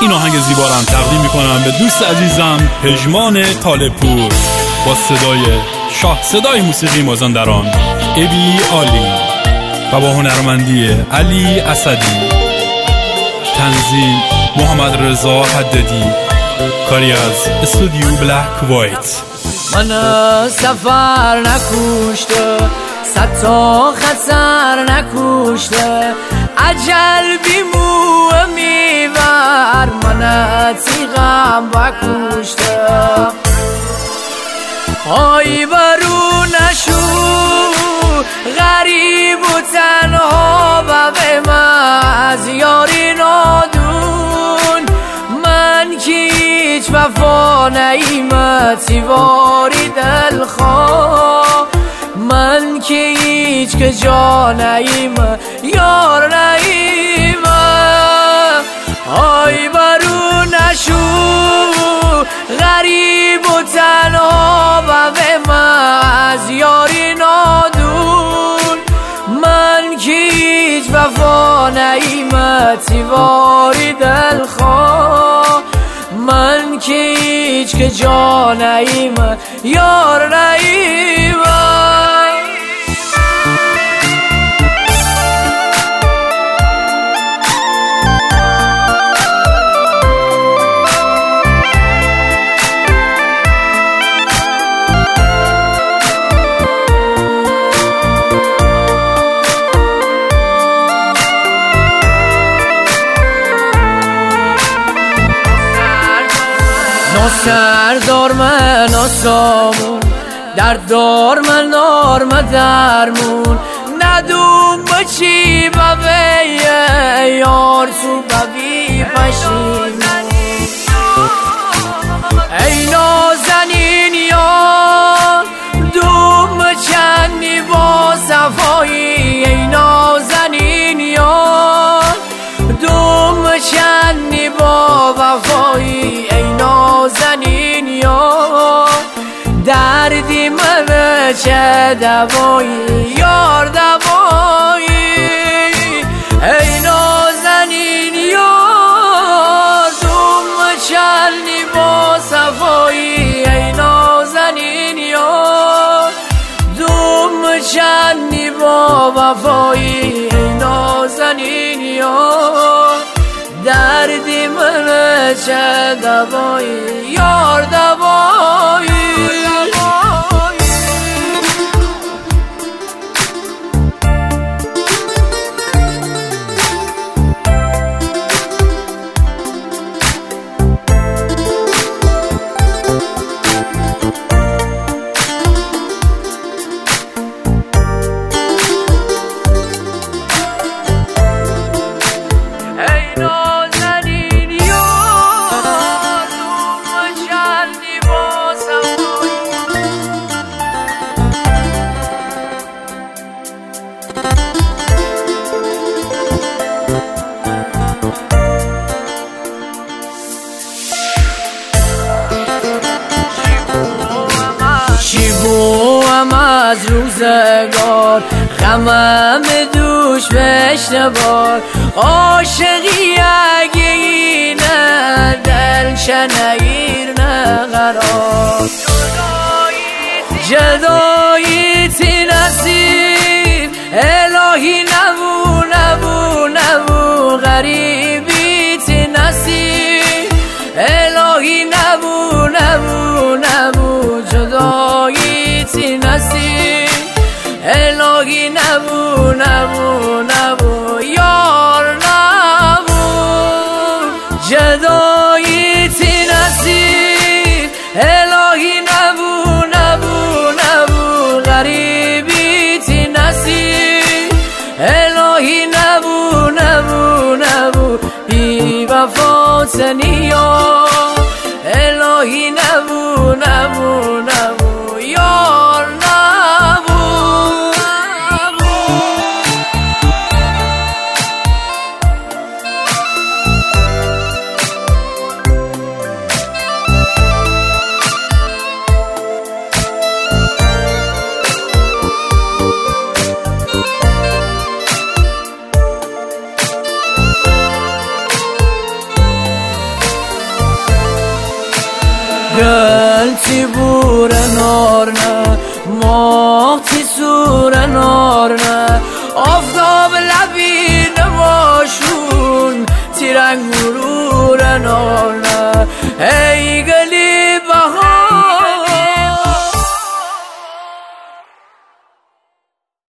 این آهنگ زیبارم تقدیم میکنم به دوست عزیزم پژمان طالبپور با صدای شاه صدای موسیقی مازندران ابی عالی و با هنرمندی علی اسدی، تنظیم محمد رضا حدادی، کاری از استودیو بلک وایت. من سفر نکشته، صد تا خطر نکشته، عجل بیمو میبر من تیغم بکشته. آی برو نشو غریب و تنها و به من از یاری نادون، من که هیچ وفا نیمتی واری دلخواه، من که هیچ که جا نیمه یار نیمه. آی برو نشو غریب و تنها و به من از یاری نادون، من که هیچ وفا نیمتی واری دلخواه، من که هیچ که جا نیمه یار نیمه. سردار من آسامون، دردار من نارم درمون، ندوم بچی ببیه یار تو ببی پشیمون. ای نازنین یار دوم چندی با صفایی، ای نازنین یار دوم چندی با وفایی، ای نازنین یار دردی من چه دوایی یار دوایی. ای نازنین یار دوم چندی با صفایی، ای نازنین یار دوم چندی با وفایی، ای نازنین یار دردی من چه دوایی یار دوایی. شیبوام از روزگار غمم دوش بشته بار، عاشقی اگه اینه دل شنگیر نقرار، جدایی تی نصیب الهی نبو نبو نبو، غریبی تی نصیب الهی نبو نبو نبو، جدایی تی نصیب الهی نبو نبو نبو یار نبو، جدایی تی نصیب الهی نبو نبو نبو، غریبی تی نصیب الهی نبو نبو نبو، بی وفا سنیا الهی نبو نبو نبو یار نبو. گل تی بور نار نه ماه تی سور نار نه آفتاب لبی نماشون تی رنگ مرور نار نه